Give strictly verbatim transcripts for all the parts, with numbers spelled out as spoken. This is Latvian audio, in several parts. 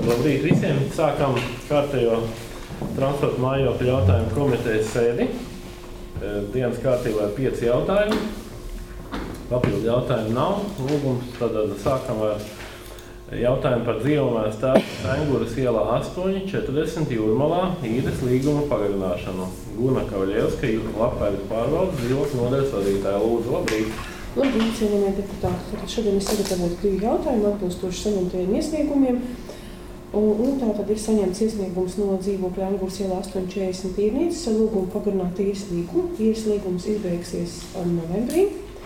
Labrīt visiem! Sākam kārtējo transporta mājokļu jautājumu komitejas sēdi. Dienas kārtībā ir pieci jautājumi. Papildu jautājumu nav. Lūgums tad sākam ar jautājumu par dzīvojamās telpas Enguras ielā astoņi četrdesmit Jūrmalā īres līguma pagarināšanu. Guna Kavaļevska, Labklājības pārvaldes dzīvokļu nodaļas vadītāja. Lūdzu, labrīt! Labrīt, cienījamie deputāti. Tātad šodien ir sagatavoti divi jautājumi atbilstoši saņemtajiem iesniegumiem. Un, un tātad ir saņemts iesniegums no dzīvokļa Enguras ielā astoņi četrdesmit īrnīcas ar lūgumu pagarināt īres līgumu. Īres līgums izbeigsies novembrī.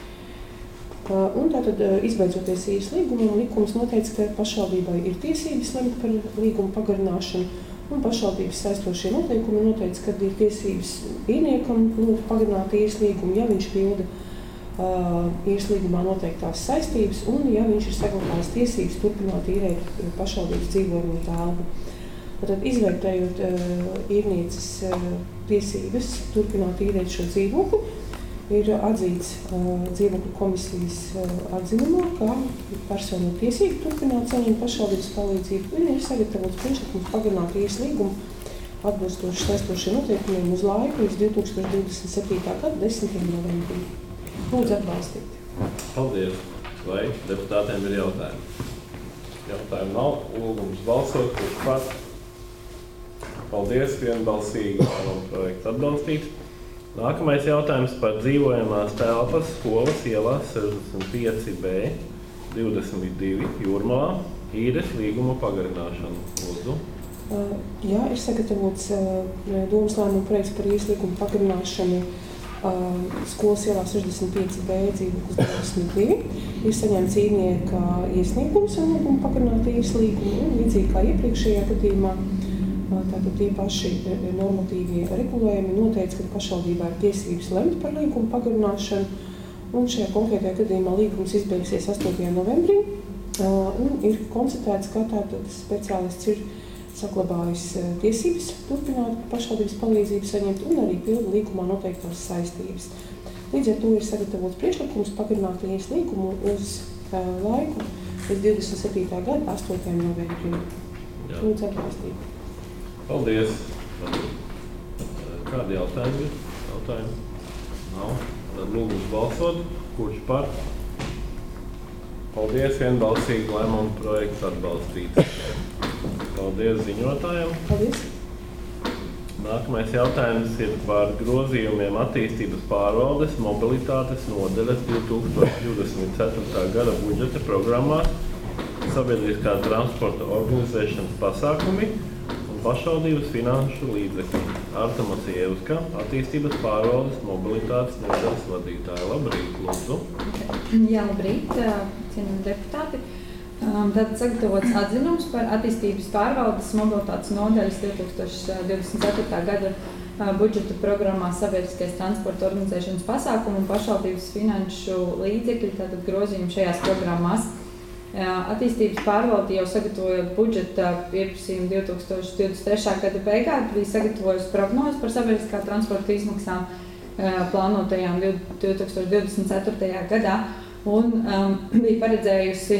Un tātad izbeidzoties īres līgumam, likums noteica, ka pašvaldībai ir tiesības lemt par līgumu pagarināšanu. Un pašvaldības saistošie noteikumi noteica, ka ir tiesības īrniekam lūgt pagarināt īres līgumu, ja viņš pilda Uh, īres līgumā noteiktās saistības un, ja viņš ir saglabājis tiesības turpināt īrēt pašvaldības dzīvojamo telpu. Tad izvērtējot uh, īrnieces uh, tiesības turpināt īrēt šo dzīvokli, ir atzīts uh, dzīvokļu komisijas uh, atzinumā, ka personu tiesību turpināt saņemt pašvaldības palīdzību un ir sagatavots priekšlikums pagarināt īres līgumu atbilstoši saistošiem noteikumiem uz laiku līdz divi tūkstoši divdesmit septītā gada desmitajam novembrim. Lūdzu atbalstīt. Paldies. Vai deputātiem ir jautājumi? Jautājumu nav. Lūgums balsot, kurš par. Paldies, vienbalsīgi projektu atbalstīt. Nākamais jautājums par dzīvojamās telpas skolas ielā sešdesmit pieci B divdesmit divi Jūrmalā īres līguma pagarināšanu. Lūdzu. Uh, jā, ir sagatavots uh, domas lēmuma projekts par īres līguma pagarināšanu Uh, skolas ielā sešdesmit pieci B dzīvoklis divdesmit divi. Ir saņemts īrnieka iesniegums ar lūgumu pagarināt īres līgumu un līdzīgi kā iepriekšējā gadījumā, uh, tātad tie paši normatīvie regulējumi noteica, ka pašvaldībā ir tiesības lemt par līgumu pagarināšanu un šajā konkrētajā gadījumā līgums izbeigsies astotajā novembrī uh, un ir konstatēts, ka tātad speciālists ir saglabājis tiesības turpināt pašvaldības palīdzību saņemt un arī pilda līgumā noteiktās saistības. Līdz ar to ir sagatavots priekšlikums pagarināt īres līgumu uz uh, laiku līdz divdesmit septītā gada astotajam novembrim. Lūdzu atbalstīt. Paldies. Kādi jautājumi ir? Jautājumi? Nav. Tad lūgums balsot. Kurš par? Paldies. Vienbalsīgi lēmuma projekts atbalstīts. Paldies ziņotājiem. Paldies. Nākamais jautājums ir par grozījumiem attīstības pārvaldes mobilitātes nodaļas divi tūkstoši divdesmit ceturtā gada budžeta programmās sabiedriskā transporta organizēšanas pasākumi un pašvaldības finanšu līdzekļi. Arta Maciejevska, attīstības pārvaldes mobilitātes nodaļas vadītāja. Labrīt, lūdzu. Jā, labrīt, cienījami deputāti. Tad sagatavots atzinums par attīstības pārvaldes mobilitātes nodaļas divi tūkstoši divdesmit ceturtā gada budžeta programmā sabiedriskais transporta organizēšanas pasākumu un pašvaldības finanšu līdzekļi, tātad grozījumi šajās programmās. Attīstības pārvalde jau sagatavojot budžeta pieprasījumu divi tūkstoši divdesmit trešā gada beigā, bija sagatavojusi prognozi par sabiedriskā transporta izmaksām plānotajām divi tūkstoši divdesmit ceturtajā gadā un um, bija paredzējusi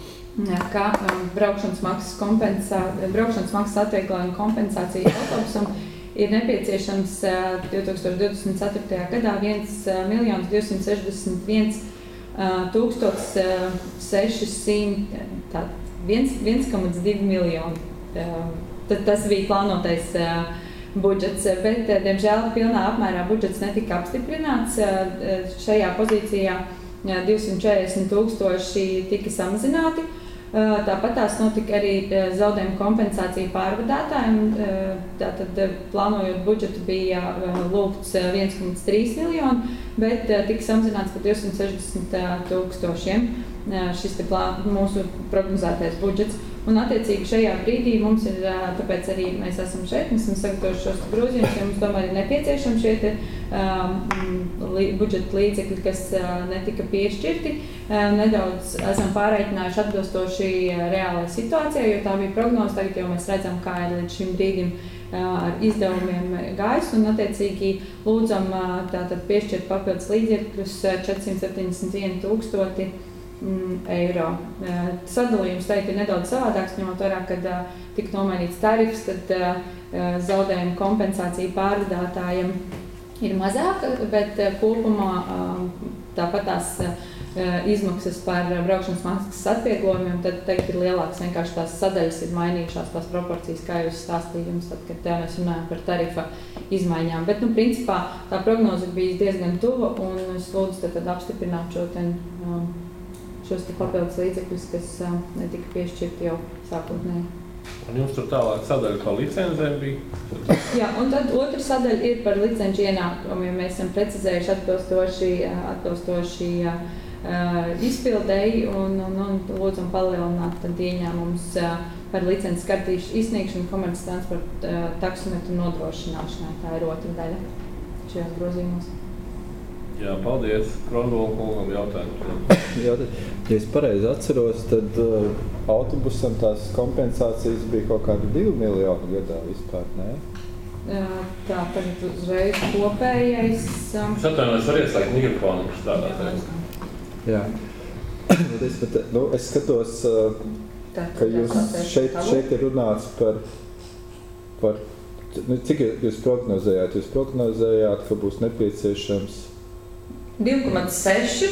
ka um, braukšanas maksas, kompensā, braukšanas maksas atvieglojuma kompensācija autobusam ir nepieciešams uh, divi tūkstoši divdesmit ceturtajā gadā viens miljons divsimt sešdesmit viens tūkstotis seši simti, tātad viens komats divi miljoni. Uh, tad tas bija plānotais uh, budžets, bet, uh, diemžēl, pilnā apmērā budžets netika apstiprināts. Uh, šajā pozīcijā uh, divsimt četrdesmit tūkstoši tika samazināti. Tāpat tās notika arī zaudējuma kompensācija pārvadātājiem. Tātad plānojot budžetu bija lūgts viens komats trīs miljoni, bet tika samazināts par divsimt sešdesmit tūkstošiem šis te plā, mūsu prognozētais budžets. Un attiecīgi šajā brīdī mums ir, tāpēc arī mēs esam šeit, mēs esam sagatavojuši šos grozījumus, jo mums tomēr ir nepieciešami šie te um, li, budžeta līdzekļi, kas uh, netika piešķirti. Uh, nedaudz esam pārreikinājuši atbilstoši uh, reālai situācijai, jo tā bija prognoze, tagad jau mēs redzam, kā ir līdz šim brīdim uh, ar izdevumiem gājis, un attiecīgi lūdzam uh, tātad piešķirt papildus līdzekļus uh, četrsimt septiņdesmit vienu tūkstoti eiro. Sadalījums teikt ir nedaudz savādāks, ņemot vērā, kad tika nomainīts tarifs, tad zaudējuma kompensācija pārvadātājiem ir mazāka, bet kopumā tāpat tās izmaksas par braukšanas maksas atvieglojumiem, tad teikt ir lielāks, vienkārši tās sadaļas ir mainījušās, tās proporcijas, kā jūs stādījums, tad, kad tā mēs runājam par tarifa izmaiņām. Bet, nu, principā, tā prognoze bija diezgan tuva, un es lūdzu tad, tad apstiprināt šo ten, šos te papildus līdzekļus, kas netika piešķirti jau sākotnēji. Un jums tur tālāk sadaļa par licencēm bija? Jā, un tad otra sadaļa ir par licenču ienākumiem. Mēs esam precizējuši atbilstoši, atbilstoši uh, izpildēji un, un, un lūdzam palielināt tad ieņēmumus uh, par licences kartīšu izsniegšanu komerces transporta uh, taksometru nodrošināšanai. Tā ir otra daļa šajos grozījumos. Jā, paldies. Krondola kungam jautājums. Ja es pareizi atceros, tad uh, autobusam tās kompensācijas bija kaut kādi divi miljoni gadā vispār, ne? Uh, tā, tagad uzreiz kopējais. Um, es atvainojos, var ieslēgt mikrofonu, kurš strādāt. Jā. es, bet, nu, es skatos, uh, tā, ka jūs šeit, šeit ir runāts par, par nu, cik jūs prognozējāt? Jūs prognozējāt, ka būs nepieciešams divi komats seši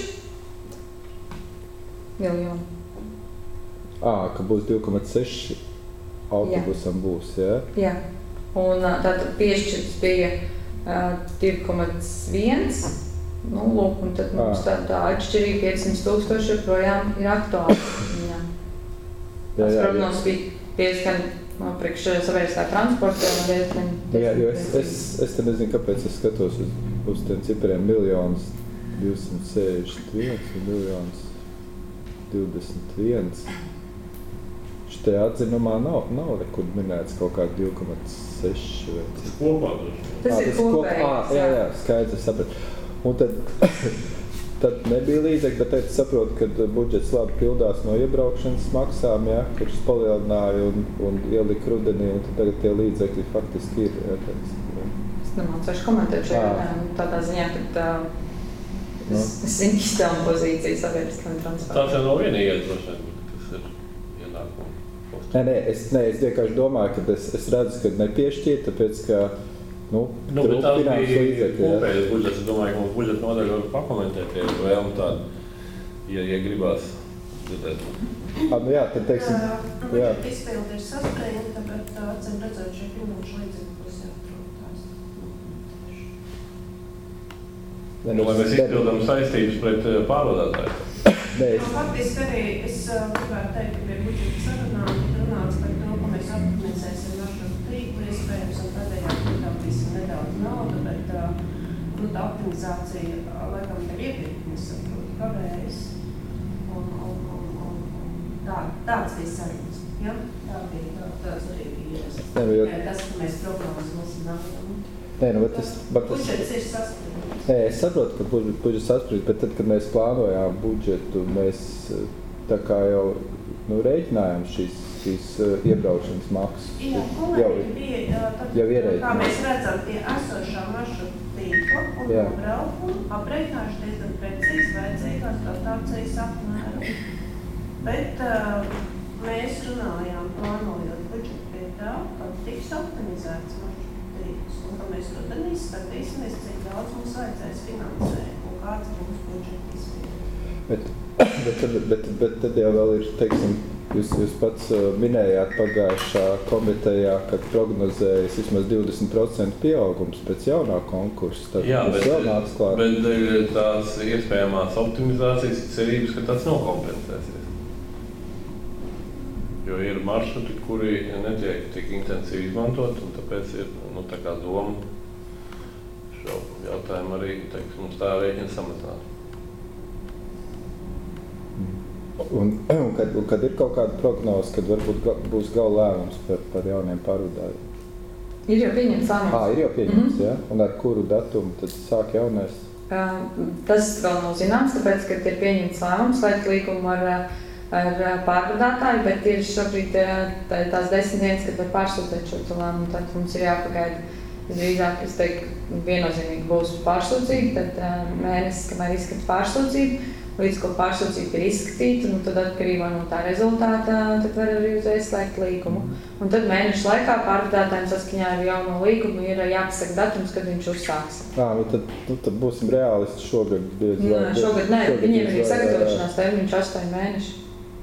miljoni. Ā, ka būs divi komats seši autobusam jā. Būs, jā? Jā. Un tātad piešķirts bija uh, divi komats viens. Nu, lūk, un tad mums tā, tā atšķirība piecsimt tūkstoši joprojām ir aktuāla. Jā. Tas prognozes bija diezgan no, priekš sabiedriskā transporta. Diezgan, diezgan, jā, jo es, es, es te nezinu, kāpēc es skatos uz, uz tiem cipariem miljonus divsimt sešdesmit viens un miljonus divdesmit viens. Šitajā atzinumā nav, nav nekur minēts kaut kā divi komats seši vai cik. Kopā. Tas à, ir kopējais. Kop, jā, jā, skaidrs, sapratu. Un tad, tad nebija līdzekļi, bet tad saprotu, ka budžets labi pildās no iebraukšanas maksām, jā, kurš palielināja un, un ielika rudenī, un tad tagad tie līdzekļi faktiski ir. Jā, tāds, jā. Es nemācēšu komentēt šo jautājumu tādā ziņā, ka tā, no. es, es zinu izstāvu pozīciju sabiedriskam transportam. Tāds jau nav vienīgais droši vien, kas ir ienākumi. Nē, nē, es, nē, es vienkārši domāju, ka es, es redzu, ka nepiešķiet, tāpēc, ka Nu, nu, bet tā bija kopējais budžets. Es domāju, ka mums budžeta nodaļa var pakomentēt, ja vēlmu tādu, ja, ja gribās dzirdēt. Ah, nu jā, tad teiksim, uh, jā. Izpildi ir saspringta, bet acīm redzot šie finanšu līdzekļi, kas jāatrod tās. Nu, vai mēs izpildām saistības pret pārvadātāju? Nē, es... Nu, faktiski arī es uh, gribētu teikt, ka pie budžeta sarunām runāts par to, ka mēs optimizēsim maršrutu tīklu iespējams un tādējādi ietaupīsim nedaudz naudu, bet uh, nu, tā optimizācija uh, laikam ir iepriekums, saprotu, kavējas. Un, un, un, un, un tā, tāds bija sarunas. Ja? Tā bija, tā, tāds arī bija ierast. Jo... Tas, ka mēs prognozes zinām. Nē, nu, bet tas... Bet tas... Budžets ir saspringts. Nē, es saprotu, ka budžets saspringts, bet tad, kad mēs plānojām budžetu, mēs tā kā jau nu, rēķinājām šīs, šīs uh, iebraukšanas maksas. Jā, kolēģi bija, tad, jau kā mēs redzam, tie esošā maršrutu tīkla un nobraukumu aprēķinājuši diezgan precīzi vajadzīgās dotācijas apmēru. Bet uh, mēs runājām, plānojot budžetu pie tā, ka tiks optimizēts maršrutu tīkls un ka mēs rudenī skatīsimies, cik daudz mums vajadzēs finansēt un kāds būs budžeta izpildi. Bet, bet, bet, bet tad jau vēl ir, teiksim, jūs, jūs pats uh, minējāt pagājušā komitejā, kad prognozējas vismaz divdesmit procentu pieaugums pēc jaunā konkursa. Tad jā, bet, vēl bet tās iespējamās optimizācijas cerības, ka tas nokompensēsies. Jo ir maršruti, kuri netiek tik intensīvi izmantot, un tāpēc ir nu, tā kā doma šo jautājumu arī, teiks, mums tā rēķina samazināt. Un, un, kad, un kad ir kaut kāda prognoze, kad varbūt ga, būs gala lēmums par, par jauniem pārvadājumiem? Ir jau pieņemts lēmums. Ā, ir jau pieņemts, mm-hmm. jā? Un ar kuru datumu tad sāk jaunais? Uh, tas vēl nav zināms, tāpēc, ka ir pieņemts lēmums, slēgt līgumu ar, ar pārvadātāju, bet ir šobrīd tā, tās desmit dienas, kad var pārsūtīt šo lēmumu, tad mums ir jāpagaida. Drīzāk, es teiktu, viennozīmīgi būs pārsūdzība, tad uh, mēnesis, kamēr izskata pārsūdzību, līdz ko pārsūdzība ir izskatīta, nu, tad atkarībā no tā rezultātā tad var arī uzreiz slēgt līgumu. Un tad mēnešu laikā pārvadātājiem saskaņā ar jauno līgumu ir jāpasaka datums, kad viņš uzsāks. Ā, nu tad, nu tad būsim reālisti šogad. Biedz, Nē, šogad nē, šogad viņiem ir biedz, sagatavošanās termiņš astoņi mēneši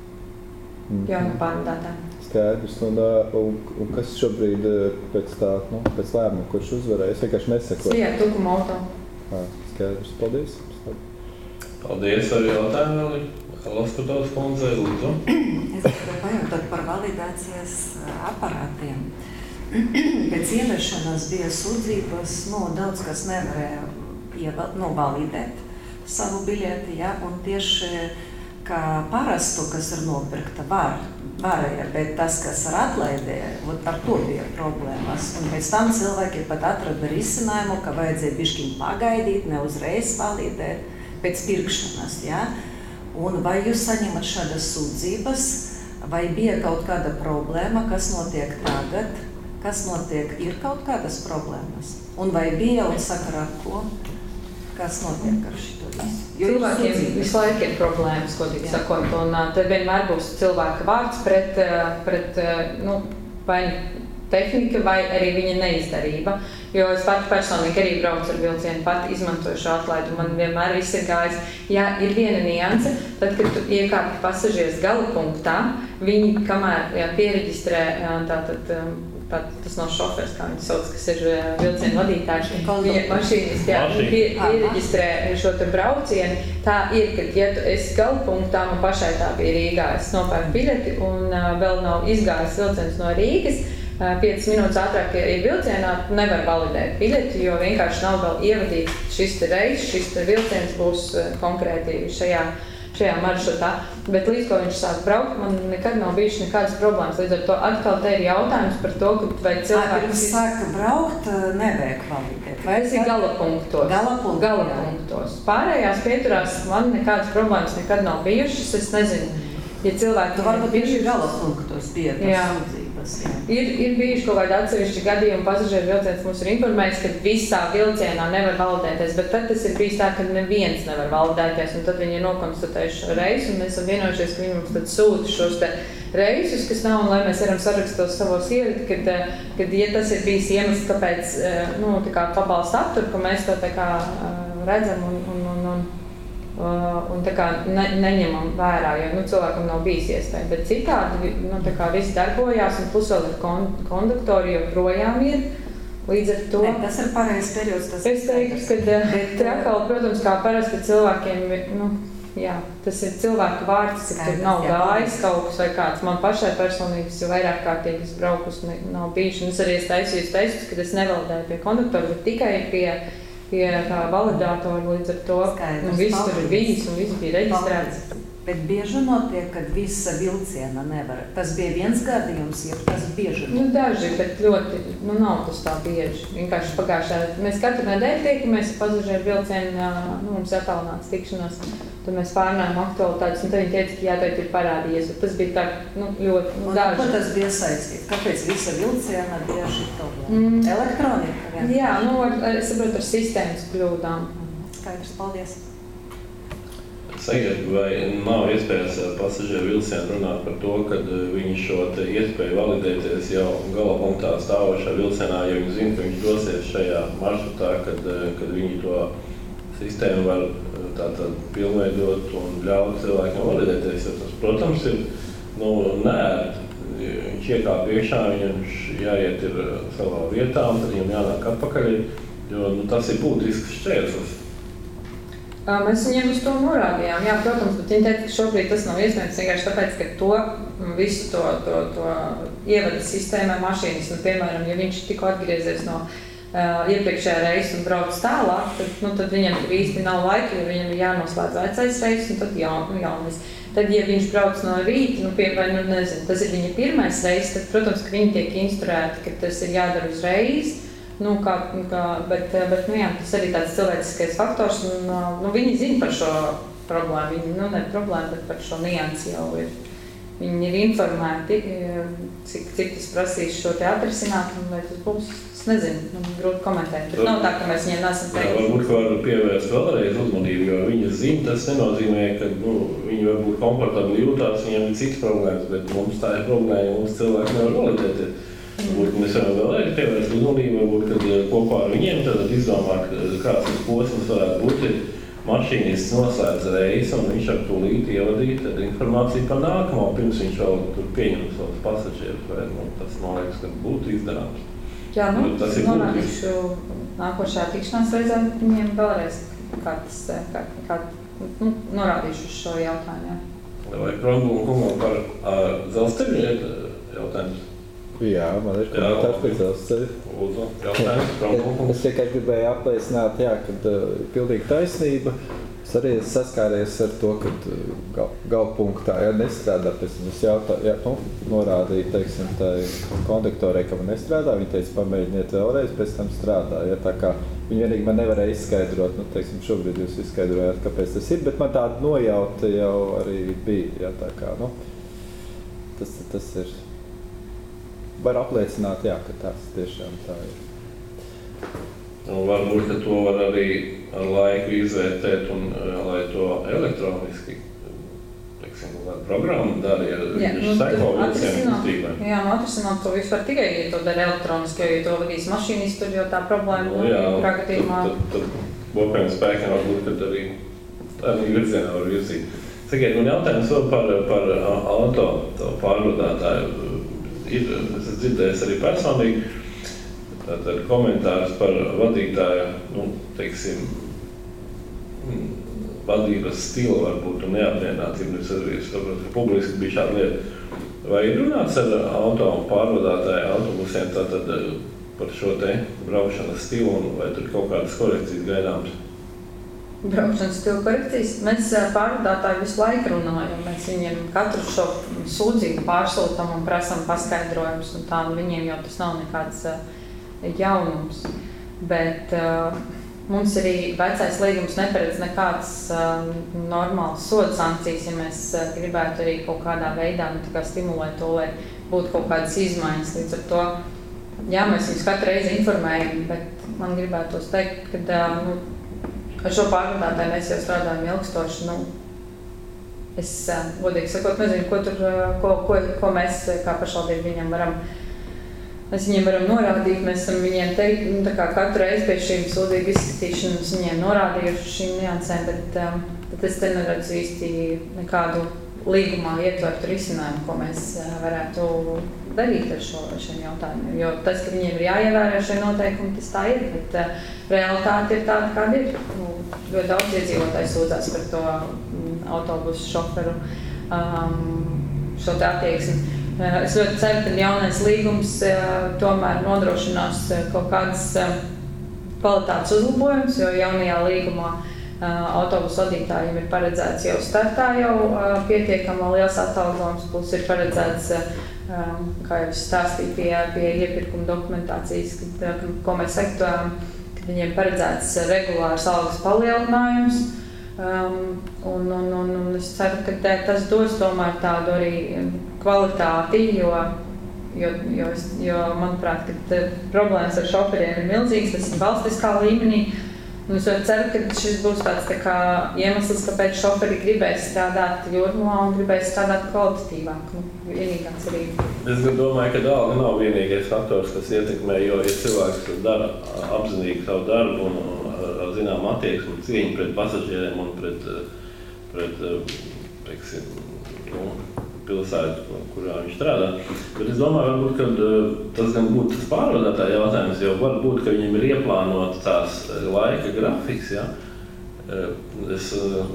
mm. jauno pārvadātājiem. Skaidrs, un, un, un kas šobrīd pēc tā, nu, pēc lēmuma, kurš uzvarēja, es vienkārši nesekoju. Jā, Tukuma auto. Ā, skaidrs, paldies. Paldies ar jautājumu vēl. Laskutovs kundze, lūdzu. Es gribēju pajautāt par validācijas aparātiem. Pēc ieviešanas bija sūdzības, nu, daudz kas nevarēja ieval, nu, validēt savu biļeti, ja, un tieši kā parastu, kas ir nopirkta, var, varēja, bet tas, kas ar atlaidēja, ar to bija problēmas. Un pēc tam cilvēki pat atrada risinājumu, ka vajadzēja bišķiņ pagaidīt, ne uzreiz validēt pēc pirkšanas, ja. Un vai jūs saņemat šādas sūdzības, vai bija kaut kāda problēma, kas notiek tagad, kas notiek, ir kaut kādas problēmas? Un vai bija un sakarā ar ko, kas notiek ar šito visu? Cilvēkiem visu laiku ir problēmas, kodīgi sakot, un tad vienmēr būs cilvēka vārds pret, pret nu, vai tehnika vai arī viņa neizdarība. Jo es pati personīgi arī braucu ar vilcienu, pati izmantoju šo atlaidu. Man vienmēr viss ir gājis. Jā, ir viena nianse, tad, kad tu iekāpi pasažieris gala punktā, viņi, kamēr jā, piereģistrē, tātad, tā, tas nav šofers, kā viņi sauc, kas ir vilcienu vadītājs, viņa mašīnas, jā, pie, piereģistrē šo te braucienu. Tā ir, kad, ja tu esi gala punktā, man pašai tā bija Rīgā, es nopērku biļeti un uh, vēl nav izgājis vilciens no Rīgas, piecas minūtes ātrāk ir vilcienā, nevar validēt biļeti, jo vienkārši nav vēl ievadīts šis te reis, šis te vilciens būs konkrēti šajā, šajā maršrutā. Bet līdz ko viņš sāk braukt, man nekad nav bijuši nekādas problēmas. Līdz ar to atkal te ir jautājums par to, ka vai cilvēki... Pirms sāka braukt, nevajag validēt. Vai tas ir gala punktos? Gala punktos. Gala punktos. Pārējās pieturās man nekādas problēmas nekad nav bijušas, es nezinu. Ja cilvēki... Tu varbūt tieši gala punktos bija tas sūdzības. Ir, ir bijuši kaut kādi atsevišķi gadījumi, pasažieru vilciens mums ir informējis, ka visā vilcienā nevar validēties, bet tad tas ir bijis tā, ka neviens nevar validēties, un tad viņi ir nokonstatējuši šo reisu, un mēs esam vienojušies, ka viņi mums tad sūta šos te reisus, kas nav, un lai mēs varam sarakstot savos ierit, kad, kad, ja tas ir bijis iemesls, kāpēc, nu, tā kā pabalsta aptur, ka mēs to tā kā redzam un, un, un, un Uh, un tā kā ne, neņemam vērā, jo nu, cilvēkam nav bijis iespēja, bet citādi nu, tā kā viss darbojās un plus vēl ir kon, konduktori joprojām ir, līdz ar to... Ne, tas ir pareizs periods, tas es teiktu, ka bet, atkal, protams, kā parasti cilvēkiem, nu, jā, tas ir cilvēku vārds, ka tur nav gājis kaut kas vai kāds. Man pašai personīgi, es jau vairāk kārtīgi es braukus, ne, nav bijuši, un es arī es taisīju teisus, kad es nevalidēju pie konduktora, bet tikai pie pie tā validātora, līdz ar to nu, viss tur ir bijis un viss bija reģistrēts. Bet bieži notiek, kad visa vilciena nevar. Tas bija viens gadījums, ja tas bieži notiek? Nu, daži, bet ļoti, nu, nav tas tā bieži. Vienkārši pagājušā, mēs katru nedēļu tiekamies pasažieru vilcienu, nu, mums attālināts tikšanās, tad mēs pārnājām aktualitātes, un tad viņi teica, ka jā, tev ir parādījies, bet tas bija tā, nu, ļoti, nu, daži. Ko tas bija saistīt? Kāpēc visa vilciena bija šī problēma? Mm. Elektronika? Vien? Jā, nu, ar, es saprotu, ar sistēmas kļūdām. Skaidrs, paldies. Sakiet, vai nav iespējas pasažieru vilcienu runāt par to, kad viņi šo te iespēju validēties jau gala punktā stāvošā vilcienā, ja viņi zina, ka viņš dosies šajā maršrutā, kad, kad viņi to sistēmu var tātad pilnveidot un ļaut cilvēkiem validēties, jo tas, protams, ir, nu, nērti. Viņš iekāp iekšā, viņam jāiet ir savā vietā, un tad viņam jānāk atpakaļ, jo, nu, tas ir būtisks šķērslis. Mēs viņiem uz to norādījām, jā, protams, bet viņi teica, ka šobrīd tas nav iespējams vienkārši tāpēc, ka to visu to, to, to ievada sistēmā mašīnas, un, piemēram, ja viņš tikko atgriezies no uh, iepriekšējā reisa un brauc tālāk, tad, nu, tad viņam tur īsti nav laika, jo viņam ir jānoslēdz vecais reis un tad jaun, jaunis. Tad, ja viņš brauc no rīta, nu, pie, vai, nu, nezinu, tas ir viņa pirmais reis, tad, protams, ka viņi tiek instruēti, ka tas ir jādara uzreiz. Nu, kā, kā, bet, bet nu, jā, tas arī tāds cilvēciskais faktors, un nu, viņi zina par šo problēmu, viņi, nu, ne problēmu, bet par šo niansi jau ir, viņi ir informēti, cik, cik tas prasīs šo te atrisināt, un vai tas būs, es nezinu, man grūti komentēt, bet nav tā, ka mēs viņiem nesam teikuši. Jā, varbūt var pievērst vēlreiz uzmanību, jo viņa zina, tas nenozīmē, ka nu, viņi varbūt komfortabli jūtās, viņiem ir cits problēmas, bet mums tā ir problēma, mums cilvēki nevar validēt. Varbūt mēs varam vēlreiz pievērst uzmanību, varbūt, kad kopā ar viņiem tad izdomāt, kāds tas posms varētu būt. Mašīnists noslēdz reizi, un viņš ar tūlīt ievadīja tad informāciju par nākamo, pirms viņš vēl tur pieņem savus pasažierus, vai nu, tas, man liekas, ka būtu izdarāms. Jā, nu, tas ir norādīšu nākošajā tikšanās reizē viņiem vēlreiz, kā tas, kā, kā, nu, norādīšu uz šo jautājumu, jā. Vai Kronblum kungam par uh, dzelzceļu ir jautājums? Jā, man ir komentārs par dzelzceļu. Lūdzu, jautājums, Kronblum kungs. Es tikai gribēju apliecināt, jā, kad uh, pilnīgi taisnība. Es arī saskāries ar to, ka gal, galpunktā, ja nestrādā, pēc es jautā, ja, nu, norādīju, teiksim, tai konduktorei, ka man nestrādā, viņi teica, pamēģiniet vēlreiz, pēc tam strādā. Ja, tā kā viņi vienīgi man nevarēja izskaidrot, nu, teiksim, šobrīd jūs izskaidrojāt, kāpēc tas ir, bet man tāda nojauta jau arī bija, ja, tā kā, nu, tas, tas ir, var apliecināt, jā, ka tas tiešām tā ir. Un varbūt, ka to var arī ar laiku izvērtēt un lai to elektroniski, teiksim, kādu programmu dara, ja viņš seko vilcienu kustībai. Jā, nu atrisināt to vispār tikai, ja to dara elektroniski, jo, ja to vadīs mašīnisti, tad jau tā problēma, nu, jā, pragatījumā. Tad, tad, tad bokajiem spēkiem varbūt, kad arī arī virzienā var virzīt. Sakiet, man jautājums vēl par, par auto pārvadātāju. Ir, es dzirdējis arī personīgi, tātad komentārs par vadītāju, nu, teiksim, vadības stilu varbūt un neapmienātību. Es arī saprotu, ka publiski bija šāda lieta. Vai ir runāts ar auto pārvadātāju autobusiem tātad par šo te braušanas stilu un vai tur kaut kādas korekcijas gaidāmas? Braukšanas stilu korekcijas. Mēs pārvadātāji visu laiku runājam. Mēs viņiem katru šo sūdzību pārsūtam un prasam paskaidrojumus un tā, un viņiem jau tas nav nekāds jaunums. Bet uh, mums arī vecais līgums neparedz nekādas uh, normālas soda sankcijas, ja mēs uh, gribētu arī kaut kādā veidā nu, tikai stimulēt to, lai būtu kaut kādas izmaiņas. Līdz ar to, jā, mēs viņus katru reizi informējam, bet man gribētos teikt, ka uh, nu, ar šo pārvadātāju mēs jau strādājam ilgstoši. Nu, es, uh, godīgi sakot, nezinu, ko, tur, uh, ko, ko, ko mēs kā pašvaldība viņam varam Mēs viņiem varam norādīt, mēs esam viņiem teikt, nu, tā kā katru reizi pēc šīm sūdzību izskatīšanas viņiem norādījuši šīm niansēm, bet, um, bet es te neredzu īsti nekādu līgumā ietvertu risinājumu, ko mēs uh, varētu darīt ar šo, šiem jautājumiem. Jo tas, ka viņiem ir jāievērē šie noteikumi, tas tā ir, bet uh, realitāte ir tāda, kāda ir. Nu, ļoti daudz iedzīvotāji sūdzās par to um, autobusu šoferu um, šo te attieksmi. Es ļoti ceru, ka jaunais līgums uh, tomēr nodrošinās uh, kaut kādas uh, kvalitātes uzlabojumus, jo jaunajā līgumā uh, autobusu vadītājiem ir paredzēts jau startā jau uh, pietiekami liels atalgojums, plus ir paredzēts, uh, um, kā jau es stāstīju, pie, pie iepirkuma dokumentācijas, kad, uh, ko mēs sektojam, kad viņiem paredzēts regulārs algas palielinājums. Um, un, un, un, un es ceru, ka tā, tas dos tomēr tādu arī kvalitāti, jo, jo, jo, jo manuprāt, ka problēmas ar šoferiem ir milzīgas, tas ir valstiskā līmenī. Un es ceru, ka šis būs tāds tā kā iemesls, kāpēc šoferi gribēs strādāt jūrmalā un gribēs strādāt kvalitatīvāk. Nu, vienīgāks arī. Es domāju, ka alga nav vienīgais faktors, kas ietekmē, jo ja cilvēks dara apzinīgi savu darbu un ar zinām attieksmi, cieņu pret pasažieriem un pret, pret teiksim, nu, pilsētu, kurā viņš strādā. Bet es domāju, varbūt, ka tas gan būtu tas pārvadātāja jautājums, jo varbūt, ka viņiem ir ieplānota tās laika grafiks, ja? Es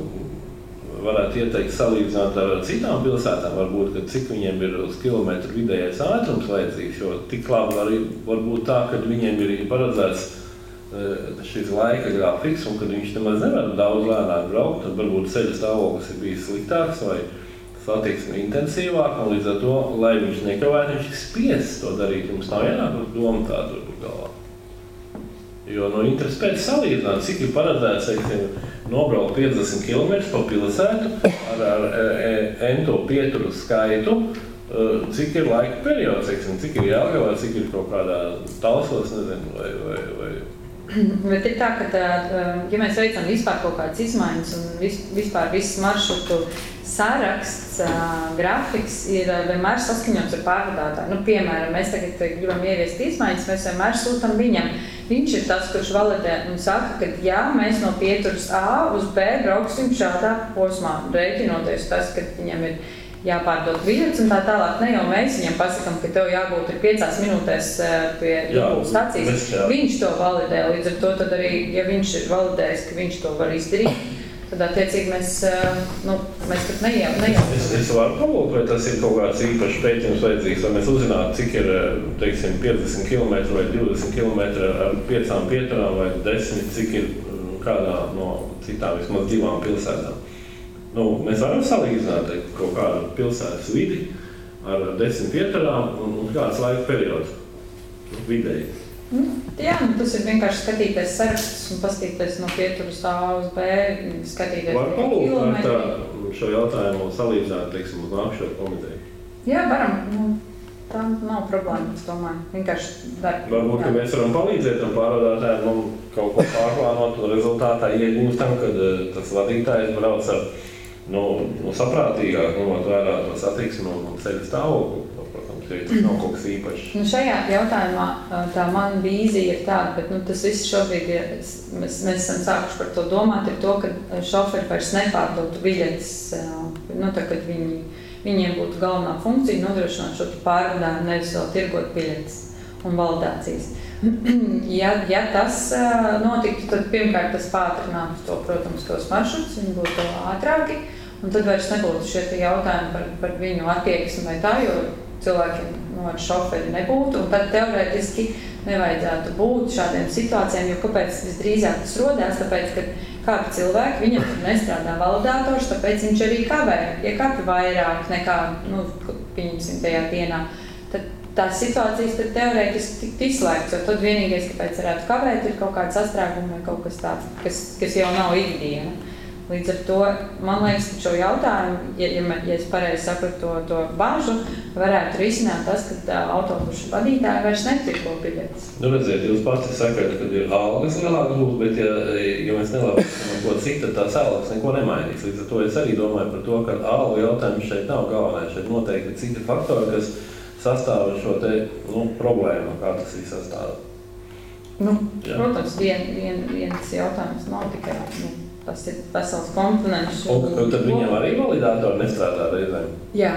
varētu ieteikt salīdzināt ar citām pilsētām, varbūt, ka cik viņiem ir uz kilometru vidējais ātrums vajadzīgs, jo tik labi var, var būt tā, ka viņiem ir paredzēts šis laika grafiks, un kad viņš nemaz nevar daudz lēnāk braukt, tad varbūt ceļa stāvoklis ir bijis sliktāks vai satiksme intensīvāk, un līdz ar to, lai viņš nekavētu, viņš ir spiests to darīt. Jums nav ienākot doma tādu galvā? Jo no interesi pēc salīdzināt, cik ir paredzēts, teiksim, nobraukt piecdesmit kilometrus pa pilsētu ar, ar, ar ento pieturu skaitu, cik ir laika periods, teiksim, cik ir Jelgavā, cik ir kaut kādā Talsos, nezinu, vai, vai, vai. Bet ir tā, ka, ja mēs veicam vispār kaut kādas izmaiņas un vis, vispār viss maršrutu saraksts, grafiks ir vienmēr saskaņots ar pārvadātāju. Nu, piemēram, mēs tagad gribam ieviest izmaiņas, mēs vienmēr sūtam viņam. Viņš ir tas, kurš validē un saka, ka jā, mēs no pieturas A uz B brauksim šādā posmā, rēķinoties tas, ka viņam ir jāpārdod biļetes un tā tālāk. Ne jau mēs viņam pasakam, ka tev jābūt ir piecās minūtēs pie Jūpū stacijas. Viņš to validē, līdz ar to tad arī, ja viņš ir validējis, ka viņš to var izdarīt, tad attiecīgi mēs, nu, mēs pat nejau. nejau. Es, es varu palūkt, vai tas ir kaut kāds īpašs pētījums vajadzīgs, lai mēs uzzinātu, cik ir, teiksim, piecdesmit kilometri vai divdesmit kilometri ar piecām pieturām vai desmit, cik ir kādā no citām vismaz divām pilsētām. Nu, mēs varam salīdzināt kaut kādu pilsētas vidi ar desmit pieturām un, un kāds laika periods vidēji. Mm, jā, nu, tas ir vienkārši skatīties sarakstus un paskatīties no pieturas A uz B, skatīties Var palūkt ar tā, šo jautājumu salīdzināt, teiksim, uz nākšo komiteju? Jā, varam. Nu, tā nav problēma, es domāju. Vienkārši dar. Varbūt, ka mēs varam palīdzēt tam pārvadātājiem un kaut ko pārplānot un rezultātā iegūstam, kad tas vadītājs brauc ar nu, nu, saprātīgāk, ņemot vērā to satiksmi un ceļu stāvokli. Protams, ja tas nav kaut kas īpašs. Nu, šajā jautājumā tā mana vīzija ir tāda, bet nu, tas viss šobrīd ir, mēs, mēs esam sākuši par to domāt, ir to, ka šoferi vairs nepārdotu biļetes, nu, tā, kad viņi, viņiem būtu galvenā funkcija nodrošināt šo pārvadājumu, nevis vēl tirgot biļetes un validācijas. Ja, ja tas notiktu, tad pirmkārt tas pātrinātu to, protams, tos maršrutus, viņi būtu ātrāki, un tad vairs nebūtu šie jautājumi par, par viņu attieksmi vai tā, jo cilvēkiem nu, ar šoferi nebūtu, un tad teorētiski nevajadzētu būt šādiem situācijām, jo kāpēc visdrīzāk tas rodās, tāpēc, ka kāpi cilvēki, viņam tur nestrādā validātors, tāpēc viņš arī kavē, ja kāpi vairāk nekā, nu, pieņemsim tajā dienā, tad tās situācijas tad teorētiski tikt izslēgts, jo tad vienīgais, kāpēc varētu kavēt, ir kaut kāds sastrēgumi vai kaut kas tāds, kas, kas jau nav ikdiena. Līdz ar to, man liekas, ka šo jautājumu, ja, ja, ja es pareizi sapratu to, to bažu, varētu risināt tas, ka autobusu vadītāji vairs netirgo biļetes. Nu, redziet, jūs pati sakat, ka ir algas lielākas būs, bet ja, ja mēs nelāpēsim ko cik, tad tās algas neko nemainīs. Līdz ar to es arī domāju par to, ka algu jautājums šeit nav galvenais. Šeit noteikti citi faktori, kas sastāv šo te, nu, problēmu, kā tas ir sastāv. Nu, jā. Protams, vien, vien, viens jautājums nav tikai, nu, tas ir vesels komponents. Un, un tad viņam arī validātori nestrādā reizēm? Jā.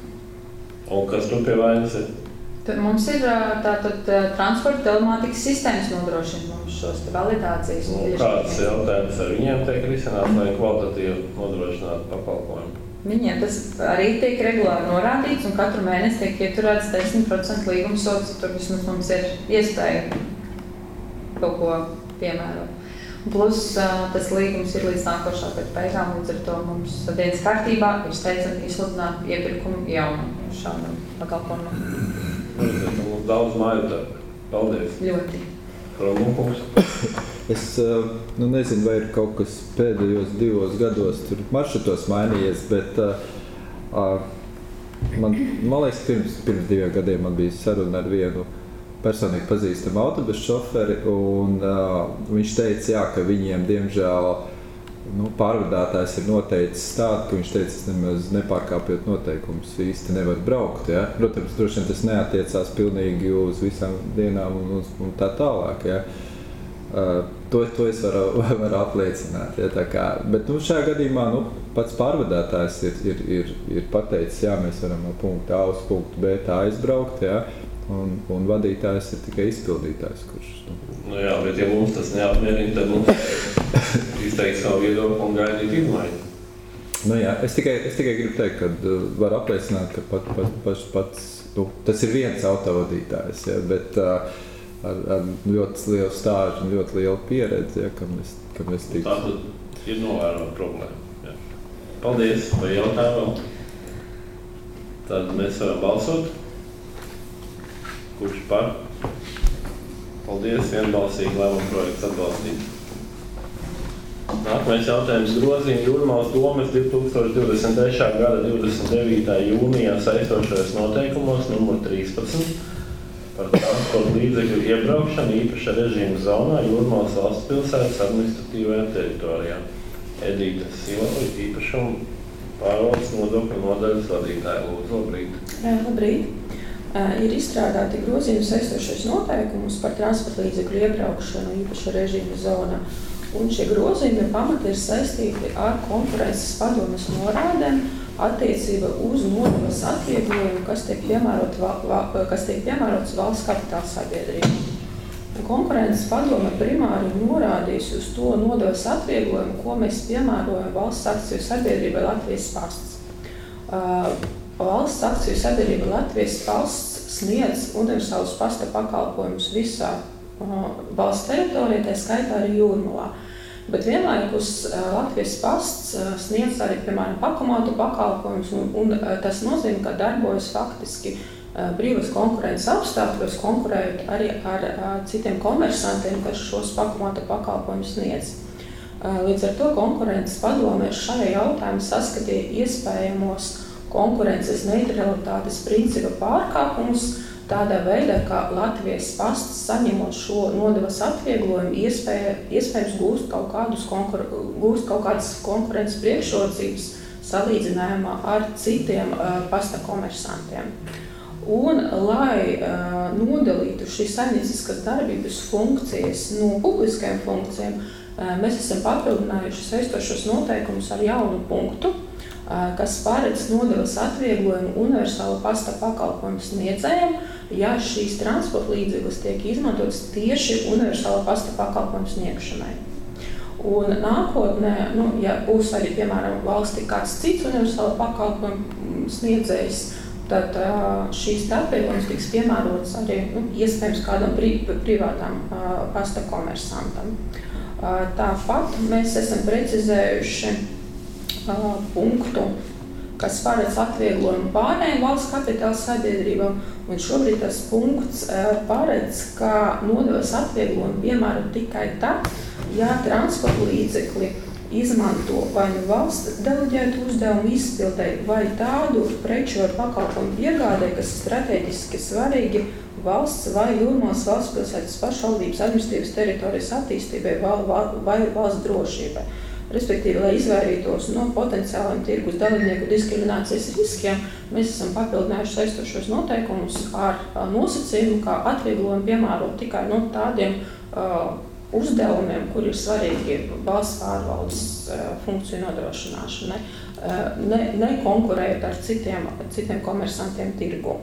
Un kas tur pie vainas ir? Tad mums ir tātad transporta telemātikas sistēmas nodrošina mums šos validācijas. Nu, kāds jautājums ar viņiem tiek risināts, lai kvalitatīvi nodrošinātu pakalpojumu? Viņiem tas arī tiek regulāri norādīts, un katru mēnesi tiek ieturēts desmit procenti līguma sods, tur vismaz mums ir iespēja kaut ko piemērot. Plus tas līgums ir līdz nākošā gada beigām, līdz ar to mums dienas kārtībā ir steidzami izsludināt iepirkumu jaunu šādam pakalpojumam. Mums daudz māju darba. Paldies. Ļoti. Kromkungs. Es nu, nezinu, vai ir kaut kas pēdējos divos gados tur maršrutos mainījies, bet uh, man, man liekas, pirms, pirms diviem gadiem man bija saruna ar vienu personīgi pazīstamu autobusu šoferi, un uh, viņš teica, jā, ka viņiem, diemžēl, nu, pārvadātājs ir noteicis tādu, ka viņš teica, es nemaz nepārkāpjot noteikumus īsti nevar braukt, ja. Protams, droši vien tas neatiecās pilnīgi uz visām dienām un, un tā tālāk, ja. Uh, to, to es varu, varu apliecināt, ja, tā kā, bet, nu, šajā gadījumā, nu, pats pārvadātājs ir, ir, ir, ir pateicis, jā, mēs varam no punkta A uz punktu B tā aizbraukt, ja. Un, un vadītājs ir tikai izpildītājs, kurš... Nu, nu jā, bet ja mums tas neapmierina, tad mums izteikt savu viedokli un gaidīt izmaiņu. Nu jā, es tikai, es tikai gribu teikt, ka uh, var apliecināt, ka pat, pat, pat, pats, nu, tas ir viens autovadītājs, ja, bet uh, ar, ar ļoti lielu stāžu un ļoti lielu pieredzi, ja, kam es, kam es tiku. Tātad ir novērota problēma. Jā. Paldies, vai jautājumu vēl? Tad mēs varam balsot. Kurš par? Paldies, vienbalsīgi lēmuma projekts atbalstīt. Nākamais jautājums grozījuma Jūrmalas domes divi tūkstoši divdesmit trešā gada divdesmit devītā jūnijā saistošajos noteikumos numur trīspadsmit par transporta līdzekļu iebraukšanu īpaša režīma zonā Jūrmalas valsts pilsētas administratīvajā teritorijā. Edīta Silva, īpašuma pārvaldes nodokļu nodaļas vadītāja. Lūdzu, labrīt. Labrīt. Ir izstrādāti grozījumi saistošais noteikumus par transporta līdzekļu iebraukšanu īpaša režīma zonā. Un šie grozījumi pamati ir saistīti ar konkurences padomes norādēm attiecībā uz nodevas atvieglojumu, kas tiek, piemērot, kas tiek piemērots valsts kapitāla sabiedrību. Konkurences padome primāri norādīs uz to nodevas atvieglojumu, ko mēs piemērojam valsts akciju sabiedrībai Latvijas pasts. Uh, valsts akciju sabiedrība Latvijas pasts sniedz universālus pasta pakalpojumus visā valsts teritorijā, tā skaitā arī Jūrmalā. Bet vienlaikus Latvijas pasts sniedz arī, piemēram, pakomātu pakalpojumus, un, un tas nozīmē, ka darbojas faktiski brīvas konkurences apstākļos, konkurējot arī ar citiem komersantiem, kas šos pakomātu pakalpojumus sniedz. Līdz ar to konkurences padome šajā jautājumā saskatīja iespējamos konkurences neutralitātes principa pārkāpumus, tādā veidā, ka Latvijas pasts saņemot šo nodevas atvieglojumu iespēja, iespējams gūst kaut, kādus konkur, gūst kaut kādas konkurences priekšrocības salīdzinājumā ar citiem uh, pasta komersantiem. Un, lai uh, nodalītu šīs saimnieciskas darbības funkcijas no publiskajām funkcijām, uh, mēs esam papildinājuši saistošos noteikumus ar jaunu punktu, kas paredz nodevas atvieglojumu universāla pasta pakalpojumu sniedzējiem, ja šīs transporta līdzeklis tiek izmantotas tieši universāla pasta pakalpojumu sniegšanai. Un nākotnē, nu, ja būs arī, piemēram, valstī kāds cits universāla pakalpojumu sniedzējs, tad uh, šīs atvieglojumus tiks piemērots arī, nu, iespējams kādam pri, privātam uh, pasta komersantam. Uh, tāpat mēs esam precizējuši Uh, punktu, kas paredz atvieglojumu pārējiem valsts kapitāla sabiedrībām, un šobrīd tas punkts uh, paredz, ka nodevas atvieglojumu piemēro tikai tad, ja transporta līdzekli izmanto vai nu valsts deleģētu uzdevumu izpildēji, vai tādu preču ar pakalpojumu piegādēji, kas ir strateģiski svarīgi valsts vai Jūrmalas valsts pilsētas pašvaldības administratīvas teritorijas attīstībai vai, vai valsts drošībai. Respektīvi, lai izvairītos no potenciāliem tirgus dalībnieku diskriminācijas riskiem, mēs esam papildinājuši saistošos noteikumus ar nosacījumu, kā atvieglojumu piemērot tikai no tādiem uh, uzdevumiem, kur ir svarīgi valsts pārvaldes uh, funkciju nodrošināšanai, uh, ne, ne konkurējot ar citiem, citiem komersantiem tirgu.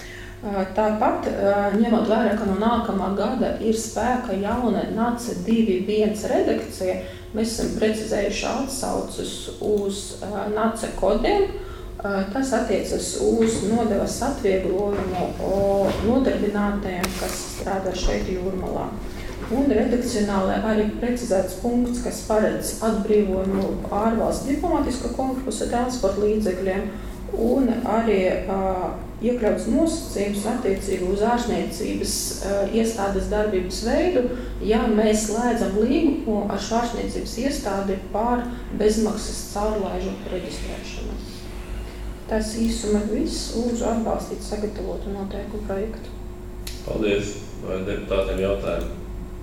Tāpat, ņemot vērā, ka no nākamā gada ir spēka jauna N A C divi viens redakcija, mēs esam precizējuši atsaucas uz N A C kodiem. Tas attiecas uz nodevas atvieglojumu nodarbinātajiem, kas strādā šeit Jūrmalā. Un redakcionāli arī precizēts punkts, kas paredz atbrīvojumu ārvalsts diplomātisko korpusa transporta līdzekļiem, un arī uh, iekļauts nosacījums attiecīgi uz ārstniecības uh, iestādes darbības veidu, ja mēs slēdzam līgumu ar šo ārstniecības iestādi par bezmaksas caurlaižu reģistrēšanu. Tas īsumā viss, lūdzu atbalstīt sagatavotu noteikumu projektu. Paldies. Vai deputātiem jautājumi?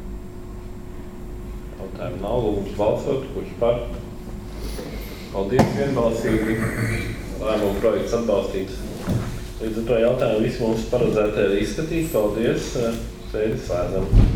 Jautājumi nav, lūdzu balsot, kurš par? Paldies, vienbalsīgi. Lēmuma projekts atbalstīts. Līdz ar to jautājumu visi mums paredzēti ir izskatīt. Paldies. Sēdi slēdzam.